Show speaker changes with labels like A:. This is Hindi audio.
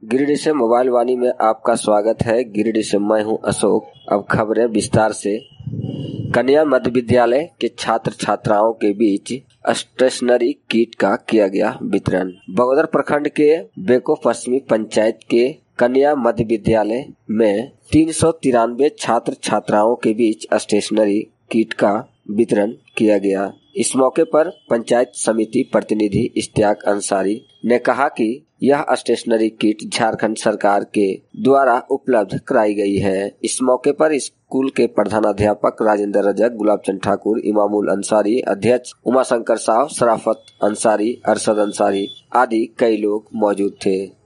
A: गिरिडीह से मोबाइल वाणी में आपका स्वागत है। गिरिडीह से मैं हूं अशोक। अब खबरें विस्तार से। कन्या मध्य विद्यालय के छात्र छात्राओं के बीच स्टेशनरी किट का किया गया वितरण। बगोदर प्रखंड के बेको पश्चिमी पंचायत के कन्या मध्य विद्यालय में 393 छात्र छात्राओं के बीच स्टेशनरी किट का वितरण किया गया। इस मौके पर पंचायत समिति प्रतिनिधि इश्तियाक अंसारी ने कहा कि यह स्टेशनरी किट झारखंड सरकार के द्वारा उपलब्ध कराई गई है। इस मौके पर स्कूल के प्रधानाध्यापक राजेंद्र रजक, गुलाबचंद ठाकुर, इमामुल अंसारी, अध्यक्ष उमाशंकर साव, शराफत अंसारी, अरशद अंसारी आदि कई लोग मौजूद थे।